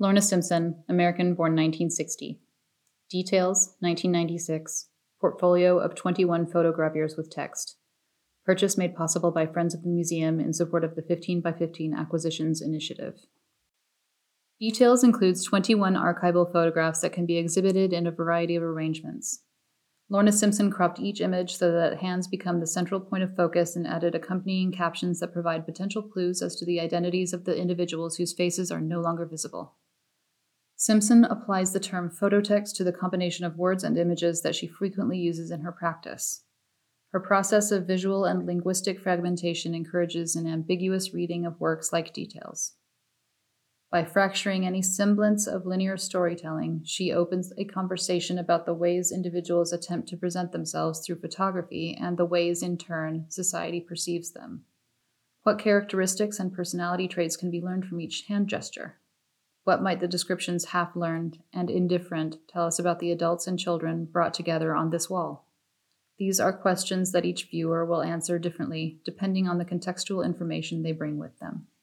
Lorna Simpson, American, born 1960. Details, 1996. Portfolio of 21 photogravures with text. Purchase made possible by Friends of the Museum in support of the 15 by 15 Acquisitions Initiative. Details includes 21 archival photographs that can be exhibited in a variety of arrangements. Lorna Simpson cropped each image so that hands become the central point of focus and added accompanying captions that provide potential clues as to the identities of the individuals whose faces are no longer visible. Simpson applies the term phototext to the combination of words and images that she frequently uses in her practice. Her process of visual and linguistic fragmentation encourages an ambiguous reading of works like Details. By fracturing any semblance of linear storytelling, she opens a conversation about the ways individuals attempt to present themselves through photography and the ways, in turn, society perceives them. What characteristics and personality traits can be learned from each hand gesture? What might the descriptions half-learned and indifferent tell us about the adults and children brought together on this wall? These are questions that each viewer will answer differently, depending on the contextual information they bring with them.